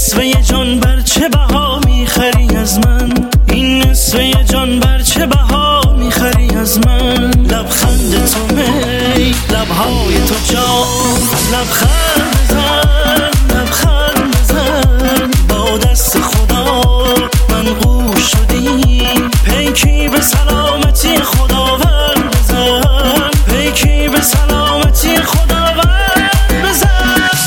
نصفه جان بر چه بها میخری از من؟ این نصفه جان بر چه بها میخری از من؟ لبخند تو می، لبهای تو جان، لبخند بزن، لبخند بزن. با دست خدا منقوش شدی، پیکی به سلامتی خداوند بزن، پیکی به سلامتی خداوند بزن.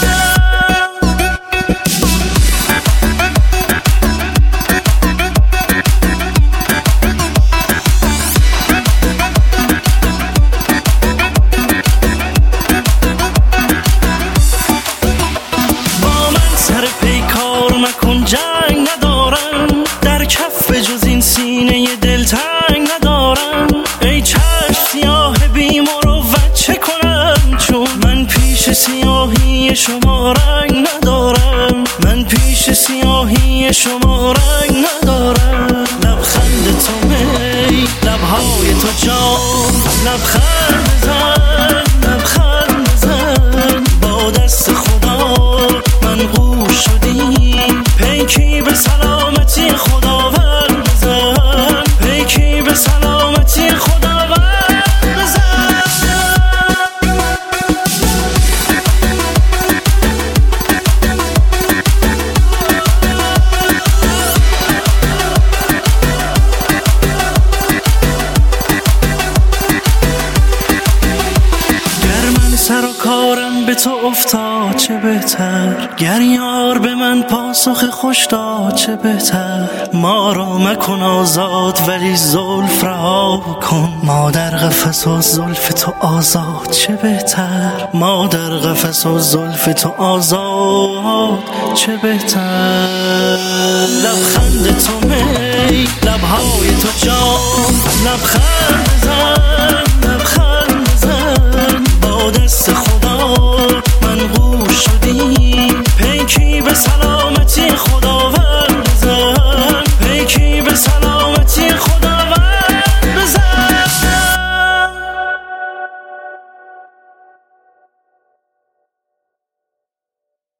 جنگ ندارم در کف جز این سینه دلتنگ ندارم. ای چشم سیاه بی مروت چه کنم، چون من پیش سیاهی شما رنگ ندارم، من پیش سیاهی شما رنگ ندارم. لبخند تو می، لبهای تو جان، لبخند بزن، لبخند بزن. با دست خدا منقوش شدی، پیکی به سلامتی خداوند بزن، پیکی به سلامتی خداوند بزن. گر من سر و کارم به تو افتاد چه بهتر، گر یار به من پاسخ خوش داد چه بهتر. ما را مکن آزاد ولی زلف رها کن، ما در قفس و زلف تو آزاد چه بهتر، ما در قفس و زلف تو آزاد چه بهتر. لبخند تو می، لبهای تو جان، لبخند بزن، لبخند بزن. با دست خدا منقوش شدی، پیکی به سلام